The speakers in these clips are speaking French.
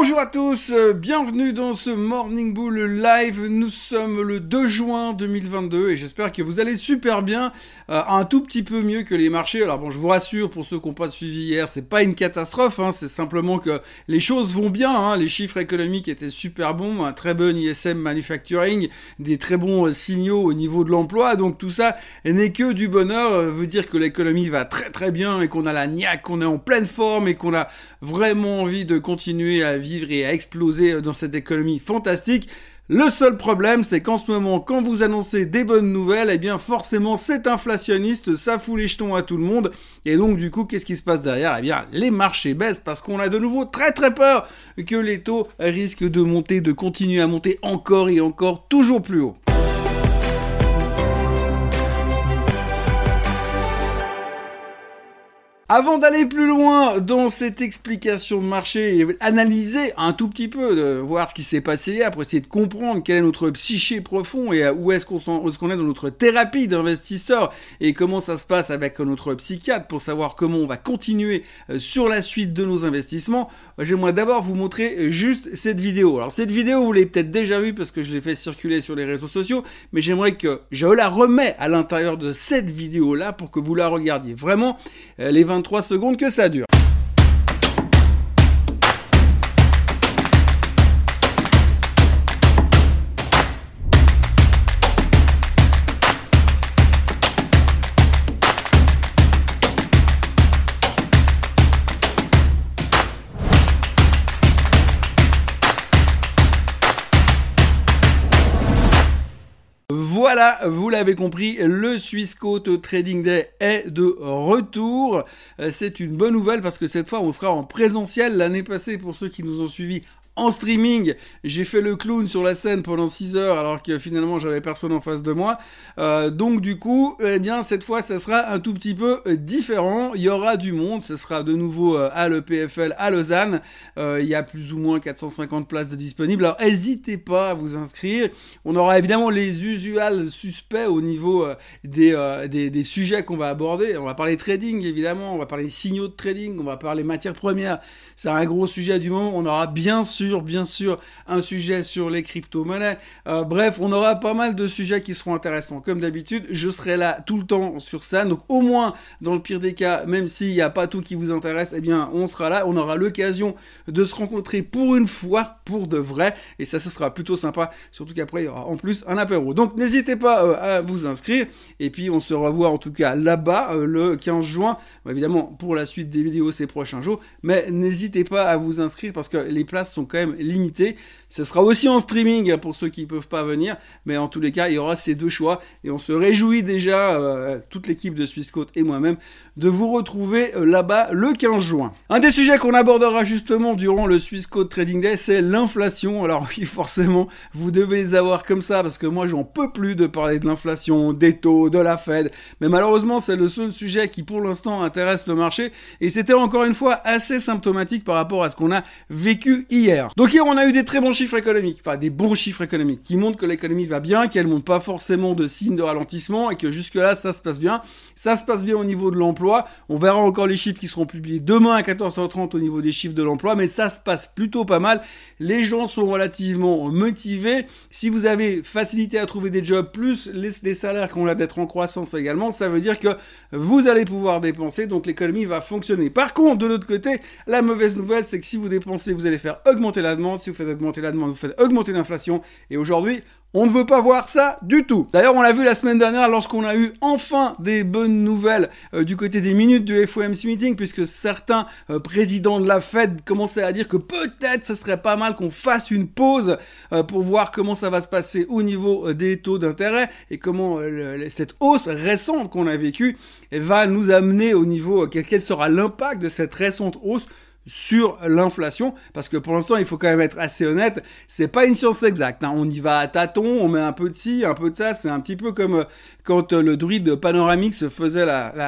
Bonjour à tous, bienvenue dans ce Morning Bull Live. Nous sommes le 2 juin 2022 et j'espère que vous allez super bien, un tout petit peu mieux que les marchés. Alors bon, je vous rassure, pour ceux qui n'ont pas suivi hier, c'est pas une catastrophe, c'est simplement que les choses vont bien, les chiffres économiques étaient super bons, un très bon ISM Manufacturing, des très bons signaux au niveau de l'emploi, donc tout ça n'est que du bonheur, veut dire que l'économie va très très bien et qu'on a la niaque, qu'on est en pleine forme et qu'on a vraiment envie de continuer à vivre et à exploser dans cette économie fantastique. Le seul problème, c'est qu'en ce moment, quand vous annoncez des bonnes nouvelles, eh bien forcément c'est inflationniste, ça fout les jetons à tout le monde, et donc du coup, qu'est-ce qui se passe derrière ? Eh bien, les marchés baissent parce qu'on a de nouveau très très peur que les taux risquent de monter, de continuer à monter encore et encore, toujours plus haut. Avant d'aller plus loin dans cette explication de marché et analyser un tout petit peu, de voir ce qui s'est passé hier, pour essayer de comprendre quel est notre psyché profond et où est-ce qu'on est dans notre thérapie d'investisseur et comment ça se passe avec notre psychiatre pour savoir comment on va continuer sur la suite de nos investissements, j'aimerais d'abord vous montrer juste cette vidéo. Alors cette vidéo, vous l'avez peut-être déjà vue parce que je l'ai fait circuler sur les réseaux sociaux, mais j'aimerais que je la remets à l'intérieur de cette vidéo-là pour que vous la regardiez. Vraiment, les 23 secondes que ça dure. Voilà, vous l'avez compris, le Swissquote Trading Day est de retour. C'est une bonne nouvelle parce que cette fois, on sera en présentiel. L'année passée, pour ceux qui nous ont suivis en streaming, j'ai fait le clown sur la scène pendant 6 heures alors que finalement j'avais personne en face de moi. Donc du coup, eh bien cette fois ça sera un tout petit peu différent. Il y aura du monde, ce sera de nouveau à l'EPFL à Lausanne. Il y a plus ou moins 450 places de disponibles. Alors n'hésitez pas à vous inscrire. On aura évidemment les usuels suspects au niveau des sujets qu'on va aborder. On va parler trading évidemment, on va parler signaux de trading, on va parler matières premières. C'est un gros sujet du moment. On aura bien sûr un sujet sur les crypto-monnaies. Bref, on aura pas mal de sujets qui seront intéressants. Comme d'habitude, je serai là tout le temps sur ça. Donc au moins, dans le pire des cas, même s'il n'y a pas tout qui vous intéresse, eh bien, on sera là. On aura l'occasion de se rencontrer pour une fois, pour de vrai. Et ça sera plutôt sympa. Surtout qu'après, il y aura en plus un apéro. Donc n'hésitez pas à vous inscrire. Et puis, on se revoit en tout cas là-bas le 15 juin. Bon, évidemment, pour la suite des vidéos ces prochains jours. Mais n'hésitez pas à vous inscrire parce que les places sont quand même limité. Ce sera aussi en streaming pour ceux qui ne peuvent pas venir, mais en tous les cas, il y aura ces deux choix et on se réjouit déjà, toute l'équipe de Swissquote et moi-même, de vous retrouver là-bas le 15 juin. Un des sujets qu'on abordera justement durant le Swissquote Trading Day, c'est l'inflation. Alors oui, forcément, vous devez les avoir comme ça parce que moi, j'en peux plus de parler de l'inflation, des taux, de la Fed, mais malheureusement, c'est le seul sujet qui pour l'instant intéresse le marché et c'était encore une fois assez symptomatique par rapport à ce qu'on a vécu hier. Donc hier, on a eu des très bons chiffres économiques, enfin des bons chiffres économiques, qui montrent que l'économie va bien, qu'elle montre pas forcément de signes de ralentissement et que jusque-là, ça se passe bien. Ça se passe bien au niveau de l'emploi. On verra encore les chiffres qui seront publiés demain à 14h30 au niveau des chiffres de l'emploi, mais ça se passe plutôt pas mal. Les gens sont relativement motivés. Si vous avez facilité à trouver des jobs, plus les salaires qui ont l'air d'être en croissance également, ça veut dire que vous allez pouvoir dépenser, donc l'économie va fonctionner. Par contre, de l'autre côté, la mauvaise nouvelle, c'est que si vous dépensez, vous allez faire augmenter la demande. Si vous faites augmenter la demande, vous faites augmenter l'inflation. Et aujourd'hui, on ne veut pas voir ça du tout. D'ailleurs, on l'a vu la semaine dernière lorsqu'on a eu enfin des bonnes nouvelles du côté des minutes du FOMC meeting, puisque certains présidents de la Fed commençaient à dire que peut-être ce serait pas mal qu'on fasse une pause pour voir comment ça va se passer au niveau des taux d'intérêt et comment cette hausse récente qu'on a vécue va nous amener au niveau, quel sera l'impact de cette récente hausse sur l'inflation, parce que pour l'instant il faut quand même être assez honnête, c'est pas une science exacte, on y va à tâtons, on met un peu de ci, un peu de ça, c'est un petit peu comme quand le druide Panoramix faisait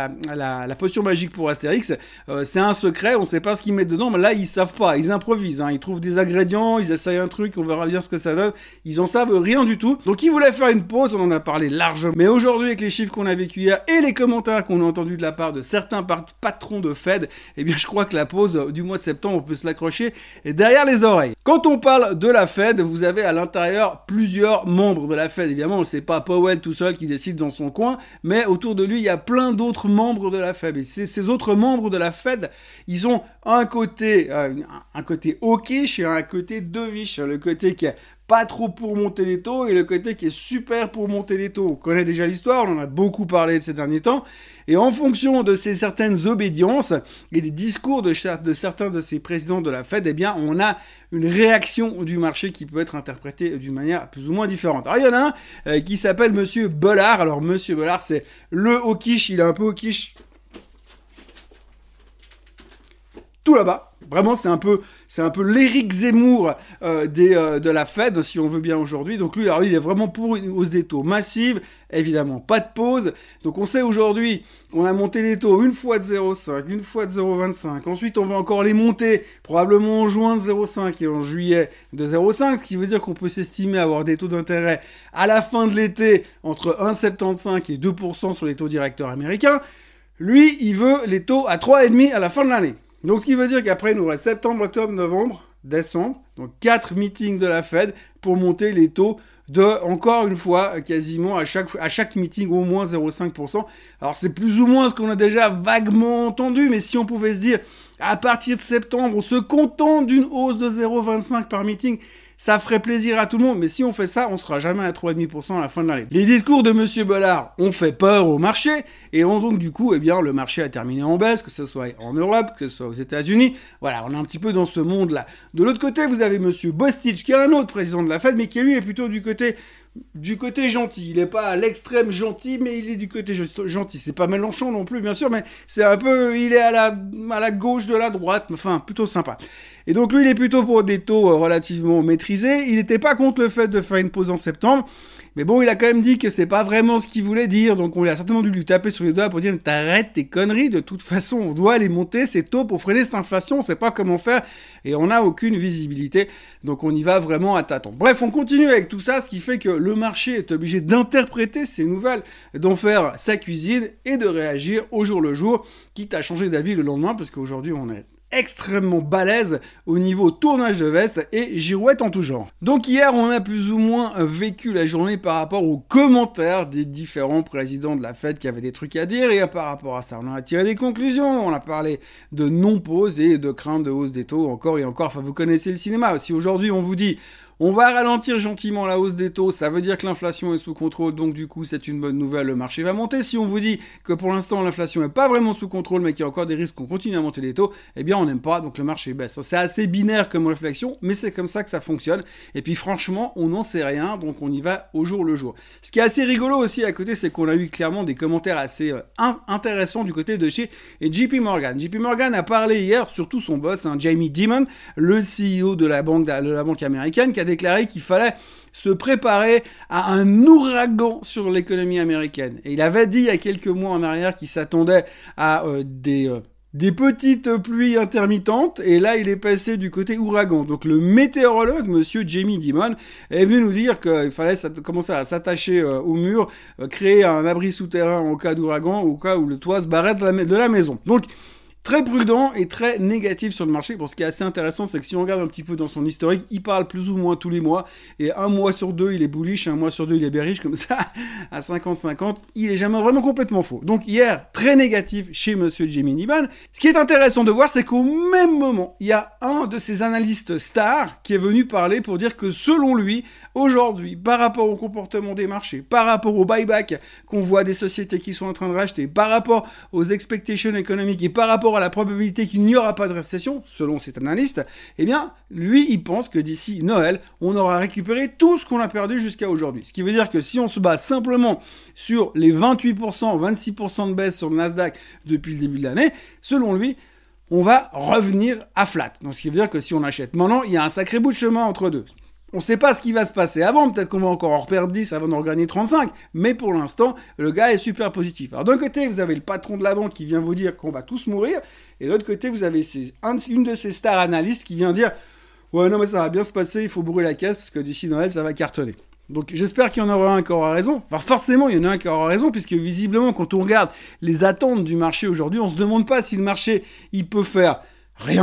la potion magique pour Astérix, c'est un secret, on sait pas ce qu'ils mettent dedans, mais là ils savent pas, ils improvisent, ils trouvent des ingrédients, ils essayent un truc, on verra bien ce que ça donne, ils en savent rien du tout, donc ils voulaient faire une pause, on en a parlé largement, mais aujourd'hui avec les chiffres qu'on a vécu hier et les commentaires qu'on a entendus de la part de certains patrons de Fed, eh bien je crois que la pause, du mois de septembre, on peut se l'accrocher derrière les oreilles. Quand on parle de la Fed, vous avez à l'intérieur plusieurs membres de la Fed. Évidemment, c'est pas Powell tout seul qui décide dans son coin, mais autour de lui, il y a plein d'autres membres de la Fed. Et ces autres membres de la Fed, ils ont un côté hawkish et un côté dovish. Le côté qui est pas trop pour monter les taux et le côté qui est super pour monter les taux. On connaît déjà l'histoire, on en a beaucoup parlé ces derniers temps. Et en fonction de ces certaines obédiences et des discours de certains de ces présidents de la Fed, eh bien, on a une réaction du marché qui peut être interprétée d'une manière plus ou moins différente. Alors, il y en a un qui s'appelle Monsieur Bollard. Alors, Monsieur Bollard, c'est le hawkish, il est un peu hawkish tout là-bas. Vraiment, c'est un peu l'Éric Zemmour de la Fed, si on veut bien aujourd'hui. Donc lui, alors, il est vraiment pour une hausse des taux massive, évidemment, pas de pause. Donc on sait aujourd'hui qu'on a monté les taux une fois de 0,5, une fois de 0,25. Ensuite, on va encore les monter, probablement en juin de 0,5 et en juillet de 0,5, ce qui veut dire qu'on peut s'estimer avoir des taux d'intérêt à la fin de l'été entre 1,75 et 2% sur les taux directeurs américains. Lui, il veut les taux à 3,5 à la fin de l'année. Donc, ce qui veut dire qu'après, il nous reste septembre, octobre, novembre, décembre. Donc, 4 meetings de la Fed pour monter les taux de, encore une fois, quasiment à chaque meeting, au moins 0,5%. Alors, c'est plus ou moins ce qu'on a déjà vaguement entendu, mais si on pouvait se dire, à partir de septembre, on se contente d'une hausse de 0,25 par meeting, ça ferait plaisir à tout le monde, mais si on fait ça, on sera jamais à 3,5% à la fin de l'année. Les discours de Monsieur Bollard ont fait peur au marché, et donc du coup, eh bien, le marché a terminé en baisse, que ce soit en Europe, que ce soit aux États-Unis. Voilà, on est un petit peu dans ce monde-là. De l'autre côté, vous avez Monsieur Bostich, qui est un autre président de la Fed, mais qui lui est plutôt du côté gentil. Il est pas à l'extrême gentil, mais il est du côté gentil. C'est pas Mélenchon non plus, bien sûr, mais c'est un peu, il est à la gauche de la droite, enfin, plutôt sympa. Et donc lui, il est plutôt pour des taux relativement maîtrisés. Il n'était pas contre le fait de faire une pause en septembre. Mais bon, il a quand même dit que c'est pas vraiment ce qu'il voulait dire, donc on a certainement dû lui taper sur les doigts pour dire « T'arrêtes tes conneries, de toute façon, on doit les monter, ces taux, pour freiner cette inflation, on sait pas comment faire, et on n'a aucune visibilité, donc on y va vraiment à tâtons. » Bref, on continue avec tout ça, ce qui fait que le marché est obligé d'interpréter ces nouvelles, d'en faire sa cuisine, et de réagir au jour le jour, quitte à changer d'avis le lendemain, parce qu'aujourd'hui, on est extrêmement balèze au niveau tournage de veste et girouette en tout genre. Donc hier, on a plus ou moins vécu la journée par rapport aux commentaires des différents présidents de la Fed qui avaient des trucs à dire, et par rapport à ça, on a tiré des conclusions, on a parlé de non-pause et de crainte de hausse des taux encore et encore. Enfin, vous connaissez le cinéma. Si aujourd'hui on vous dit on va ralentir gentiment la hausse des taux, ça veut dire que l'inflation est sous contrôle, donc du coup c'est une bonne nouvelle, le marché va monter. Si on vous dit que pour l'instant l'inflation n'est pas vraiment sous contrôle, mais qu'il y a encore des risques qu'on continue à monter les taux, eh bien on n'aime pas, donc le marché baisse. C'est assez binaire comme réflexion, mais c'est comme ça que ça fonctionne. Et puis franchement, on n'en sait rien, donc on y va au jour le jour. Ce qui est assez rigolo aussi à côté, c'est qu'on a eu clairement des commentaires assez intéressants du côté de chez JP Morgan. JP Morgan a parlé hier, surtout son boss, Jamie Dimon, le CEO de la banque américaine, qui a déclaré qu'il fallait se préparer à un ouragan sur l'économie américaine. Et il avait dit il y a quelques mois en arrière qu'il s'attendait à des petites pluies intermittentes, et là il est passé du côté ouragan. Donc le météorologue, monsieur Jamie Dimon, est venu nous dire qu'il fallait commencer à s'attacher au mur, créer un abri souterrain en cas d'ouragan, au cas où le toit se barrait de la maison. Donc très prudent et très négatif sur le marché. Bon, ce qui est assez intéressant, c'est que si on regarde un petit peu dans son historique, il parle plus ou moins tous les mois, et un mois sur deux, il est bullish, un mois sur deux, il est bearish, comme ça, à 50-50, il est jamais vraiment complètement faux. Donc hier, très négatif chez monsieur Jamie Dimon. Ce qui est intéressant de voir, c'est qu'au même moment, il y a un de ces analystes stars qui est venu parler pour dire que selon lui, aujourd'hui, par rapport au comportement des marchés, par rapport au buyback qu'on voit des sociétés qui sont en train de racheter, par rapport aux expectations économiques et par rapport à la probabilité qu'il n'y aura pas de récession, selon cet analyste, eh bien, lui, il pense que d'ici Noël, on aura récupéré tout ce qu'on a perdu jusqu'à aujourd'hui. Ce qui veut dire que si on se base simplement sur les 28%, 26% de baisse sur le Nasdaq depuis le début de l'année, selon lui, on va revenir à flat. Donc, ce qui veut dire que si on achète maintenant, il y a un sacré bout de chemin entre deux. On ne sait pas ce qui va se passer avant, peut-être qu'on va encore en reperdre 10 avant d'en regagner 35, mais pour l'instant, le gars est super positif. Alors d'un côté, vous avez le patron de la banque qui vient vous dire qu'on va tous mourir, et de l'autre côté, vous avez une de ces stars analystes qui vient dire « Ouais, non, mais ça va bien se passer, il faut brûler la caisse, parce que d'ici Noël, ça va cartonner. » Donc j'espère qu'il y en aura un qui aura raison. Enfin forcément, il y en a un qui aura raison, puisque visiblement, quand on regarde les attentes du marché aujourd'hui, on se demande pas si le marché, il peut faire rien,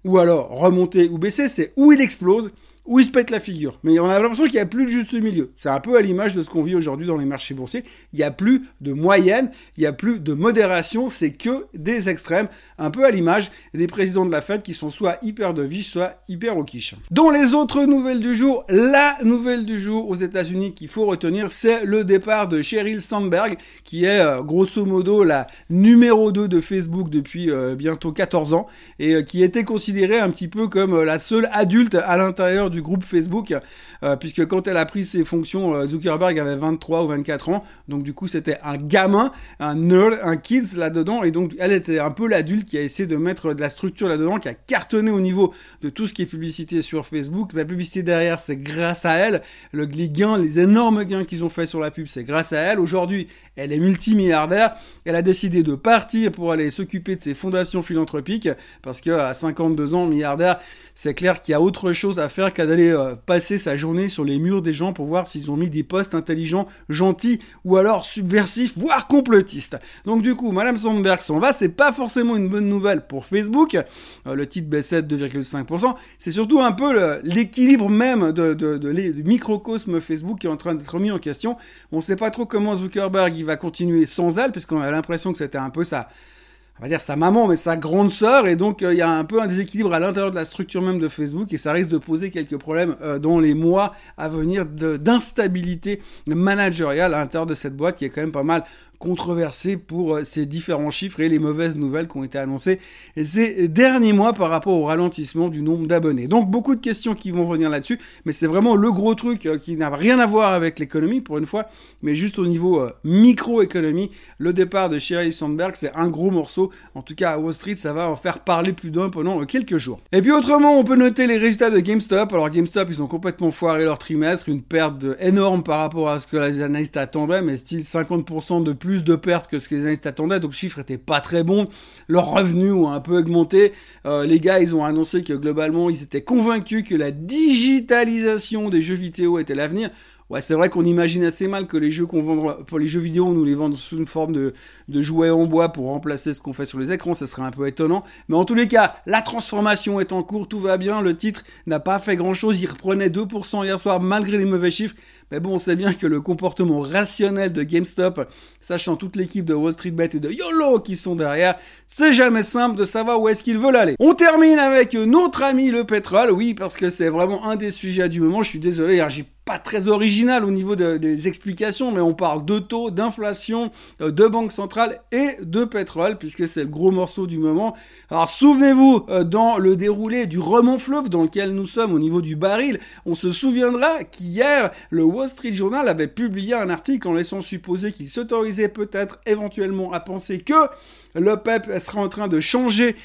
ou alors remonter ou baisser, c'est où il explose, où il se pète la figure. Mais on a l'impression qu'il n'y a plus de juste milieu. C'est un peu à l'image de ce qu'on vit aujourd'hui dans les marchés boursiers. Il n'y a plus de moyenne, il n'y a plus de modération, c'est que des extrêmes, un peu à l'image des présidents de la Fed qui sont soit hyper dovish, soit hyper hawkish. Dans les autres nouvelles du jour, la nouvelle du jour aux États-Unis qu'il faut retenir, c'est le départ de Sheryl Sandberg, qui est grosso modo la numéro 2 de Facebook depuis bientôt 14 ans, et qui était considérée un petit peu comme la seule adulte à l'intérieur du groupe Facebook, puisque quand elle a pris ses fonctions, Zuckerberg avait 23 ou 24 ans, donc du coup c'était un gamin, un nerd, un kids là-dedans, et donc elle était un peu l'adulte qui a essayé de mettre de la structure là-dedans, qui a cartonné au niveau de tout ce qui est publicité sur Facebook. La publicité derrière, c'est grâce à elle, les gains, les énormes gains qu'ils ont fait sur la pub, c'est grâce à elle. Aujourd'hui, elle est multimilliardaire, elle a décidé de partir pour aller s'occuper de ses fondations philanthropiques, parce qu'à 52 ans, milliardaire, c'est clair qu'il y a autre chose à faire qu'à d'aller passer sa journée sur les murs des gens pour voir s'ils ont mis des posts intelligents, gentils, ou alors subversifs, voire complotistes. Donc du coup, Madame Sandberg s'en va, c'est pas forcément une bonne nouvelle pour Facebook, le titre baissait de 2,5%, c'est surtout un peu l'équilibre même du microcosme Facebook qui est en train d'être mis en question. On sait pas trop comment Zuckerberg il va continuer sans elle, puisqu'on a l'impression que c'était un peu on va dire sa maman, mais sa grande sœur, et donc il y a un peu un déséquilibre à l'intérieur de la structure même de Facebook, et ça risque de poser quelques problèmes dans les mois à venir d'instabilité managériale à l'intérieur de cette boîte qui est quand même pas mal controversé pour ces différents chiffres et les mauvaises nouvelles qui ont été annoncées ces derniers mois par rapport au ralentissement du nombre d'abonnés. Donc beaucoup de questions qui vont venir là-dessus, mais c'est vraiment le gros truc qui n'a rien à voir avec l'économie pour une fois, mais juste au niveau microéconomie. Le départ de Sheryl Sandberg, c'est un gros morceau. En tout cas à Wall Street, ça va en faire parler plus d'un pendant quelques jours. Et puis autrement, on peut noter les résultats de GameStop. Alors GameStop, ils ont complètement foiré leur trimestre, une perte énorme par rapport à ce que les analystes attendaient, mais style 50% de plus de pertes que ce que les analystes attendaient, donc le chiffre était pas très bon, leurs revenus ont un peu augmenté, les gars ils ont annoncé que globalement ils étaient convaincus que la digitalisation des jeux vidéo était l'avenir. Ouais, c'est vrai qu'on imagine assez mal que les jeux qu'on vend pour les jeux vidéo, on nous les vend sous une forme de jouets en bois pour remplacer ce qu'on fait sur les écrans, ça serait un peu étonnant. Mais en tous les cas, la transformation est en cours, tout va bien, le titre n'a pas fait grand chose, il reprenait 2% hier soir malgré les mauvais chiffres. Mais bon, on sait bien que le comportement rationnel de GameStop, sachant toute l'équipe de Wall Street Bet et de YOLO qui sont derrière, c'est jamais simple de savoir où est-ce qu'ils veulent aller. On termine avec notre ami le pétrole, oui, parce que c'est vraiment un des sujets du moment, je suis désolé, hein, j'ai pas très original au niveau des explications, mais on parle de taux, d'inflation, de banque centrale et de pétrole, puisque c'est le gros morceau du moment. Alors souvenez-vous, dans le déroulé du remont fleuve dans lequel nous sommes au niveau du baril, on se souviendra qu'hier, le Wall Street Journal avait publié un article en laissant supposer qu'il s'autorisait peut-être éventuellement à penser que l'OPEP sera en train de changer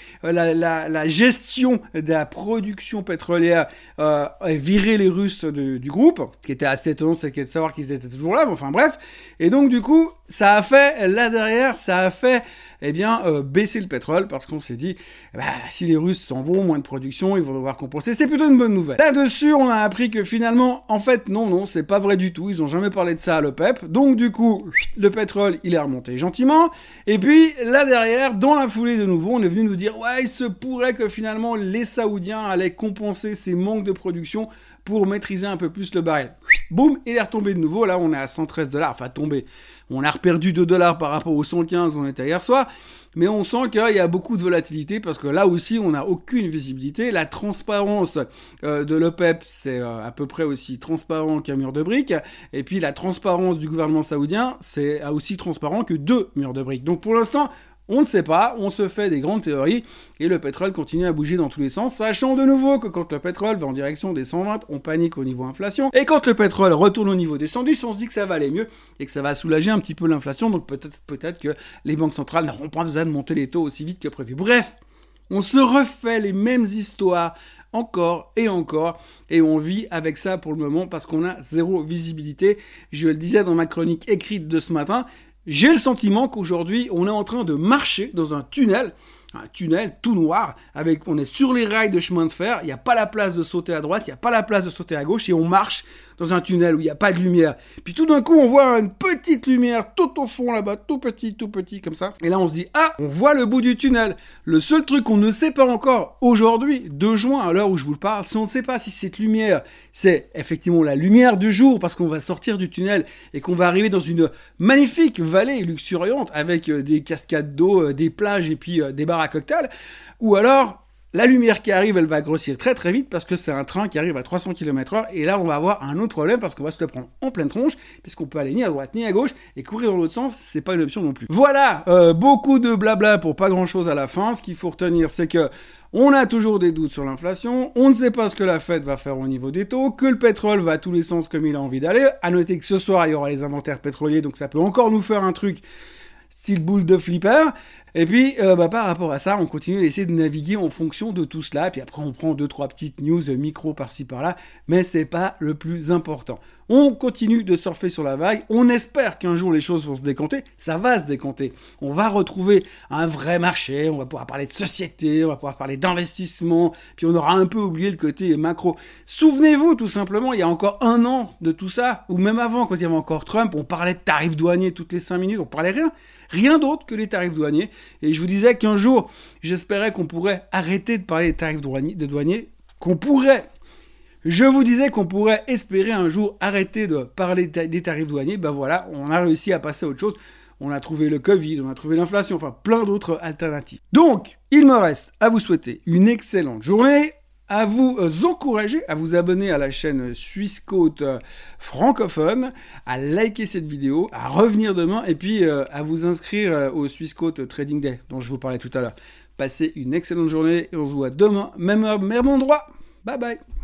la gestion de la production pétrolière et virer les Russes du groupe. Ce qui était assez étonnant, c'est de savoir qu'ils étaient toujours là, mais enfin bref. Et donc du coup, ça a fait, là derrière, baisser le pétrole, parce qu'on s'est dit, si les Russes s'en vont, moins de production, ils vont devoir compenser. C'est plutôt une bonne nouvelle. Là-dessus, on a appris que finalement, en fait, non, c'est pas vrai du tout. Ils ont jamais parlé de ça à l'OPEP. Donc du coup, le pétrole, il est remonté gentiment. Et puis, là derrière, dans la foulée de nouveau, on est venu nous dire, ouais, il se pourrait que finalement, les Saoudiens allaient compenser ces manques de production pour maîtriser un peu plus le baril. Boum, il est retombé de nouveau. Là, on est à 113 $. Enfin, tombé. On a reperdu 2 $ par rapport aux 115 où on était hier soir. Mais on sent qu'il y a beaucoup de volatilité parce que là aussi, on n'a aucune visibilité. La transparence de l'OPEP, c'est à peu près aussi transparent qu'un mur de briques. Et puis, la transparence du gouvernement saoudien, c'est aussi transparent que 2 murs de briques. Donc, pour l'instant, on ne sait pas, on se fait des grandes théories et le pétrole continue à bouger dans tous les sens, sachant de nouveau que quand le pétrole va en direction des 120, on panique au niveau inflation, et quand le pétrole retourne au niveau des 110, on se dit que ça va aller mieux et que ça va soulager un petit peu l'inflation, donc peut-être que les banques centrales n'auront pas besoin de monter les taux aussi vite que prévu. Bref, on se refait les mêmes histoires encore, et on vit avec ça pour le moment parce qu'on a zéro visibilité. Je le disais dans ma chronique écrite de ce matin, j'ai le sentiment qu'aujourd'hui, on est en train de marcher dans un tunnel un tunnel tout noir, on est sur les rails de chemin de fer, il n'y a pas la place de sauter à droite, il n'y a pas la place de sauter à gauche, et on marche dans un tunnel où il n'y a pas de lumière. Puis tout d'un coup, on voit une petite lumière tout au fond là-bas, tout petit, comme ça. Et là, on se dit, ah, on voit le bout du tunnel. Le seul truc qu'on ne sait pas encore aujourd'hui, 2 juin, à l'heure où je vous le parle, c'est on ne sait pas si cette lumière, c'est effectivement la lumière du jour, parce qu'on va sortir du tunnel et qu'on va arriver dans une magnifique vallée luxuriante avec des cascades d'eau, des plages et puis des bars à cocktails, ou alors la lumière qui arrive, elle va grossir très très vite parce que c'est un train qui arrive à 300 km/h et là on va avoir un autre problème parce qu'on va se le prendre en pleine tronche puisqu'on peut aller ni à droite ni à gauche et courir dans l'autre sens, c'est pas une option non plus. Voilà, beaucoup de blabla pour pas grand chose à la fin. Ce qu'il faut retenir, c'est que on a toujours des doutes sur l'inflation, on ne sait pas ce que la Fed va faire au niveau des taux, que le pétrole va à tous les sens comme il a envie d'aller. À noter que ce soir, il y aura les inventaires pétroliers, donc ça peut encore nous faire un truc style boule de flipper. Et puis, par rapport à ça, on continue d'essayer de naviguer en fonction de tout cela. Puis après, on prend 2-3 petites news micro par-ci par-là, mais c'est pas le plus important. On continue de surfer sur la vague. On espère qu'un jour les choses vont se décanter. Ça va se décanter. On va retrouver un vrai marché. On va pouvoir parler de société. On va pouvoir parler d'investissement. Puis on aura un peu oublié le côté macro. Souvenez-vous, tout simplement, il y a encore 1 an de tout ça, ou même avant, quand il y avait encore Trump, on parlait de tarifs douaniers toutes les 5 minutes. On parlait rien d'autre que les tarifs douaniers. Et je vous disais qu'un jour, j'espérais qu'on pourrait arrêter de parler des tarifs douaniers, Je vous disais qu'on pourrait espérer un jour arrêter de parler des tarifs douaniers. Ben voilà, on a réussi à passer à autre chose. On a trouvé le Covid, on a trouvé l'inflation, enfin plein d'autres alternatives. Donc, il me reste à vous souhaiter une excellente journée, à vous encourager à vous abonner à la chaîne Swissquote francophone, à liker cette vidéo, à revenir demain et puis à vous inscrire au Swissquote Trading Day dont je vous parlais tout à l'heure. Passez une excellente journée et on se voit demain, même heure, même endroit. Bye bye.